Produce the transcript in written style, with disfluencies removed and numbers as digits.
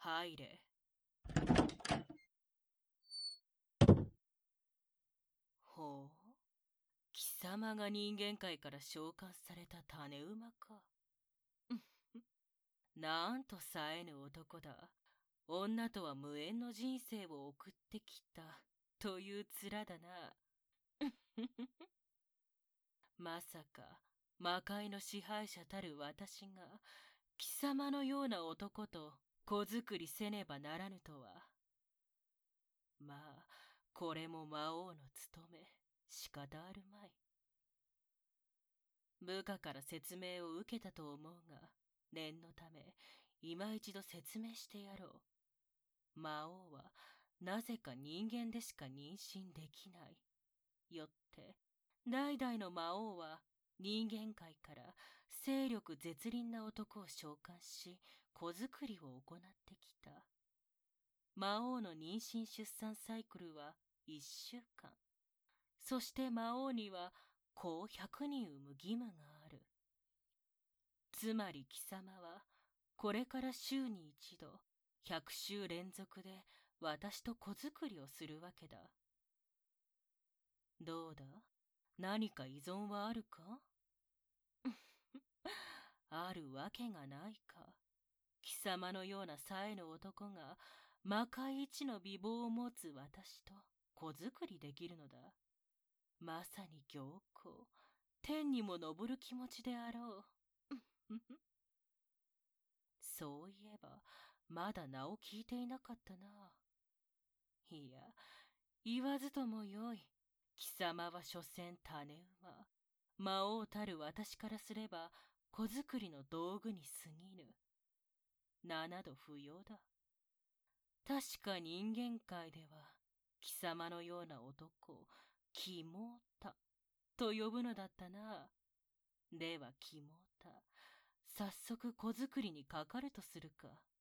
入れ。ほう、貴様が人間界から召喚された種馬か。なんと冴えぬ男だ。女とは無縁の人生を送ってきたという面だな。まさか魔界の支配者たる私が貴様のような男と子作りせねばならぬとは。まあこれも魔王の務め、仕方あるまい。部下から説明を受けたと思うが、念のため今一度説明してやろう。魔王はなぜか人間でしか妊娠できない。よって代々の魔王は人間界から勢力絶倫な男を召喚し子作りを行ってきた。魔王の妊娠出産サイクルは1週間。そして魔王には子を100人産む義務がある。つまり貴様はこれから週に一度100週連続で私と子作りをするわけだ。どうだ？何か依存はあるか？あるわけがないか。貴様のような冴えぬ男が魔界一の美貌を持つ私と子作りできるのだ。まさに僥倖、天にも昇る気持ちであろう。そういえばまだ名を聞いていなかったな。いや、言わずともよい。貴様は所詮種馬。魔王たる私からすれば子作りの道具に過ぎぬ。名など不要だ。確か人間界では貴様のような男をキモータと呼ぶのだったな。ではキモータ、早速子作りにかかるとするか。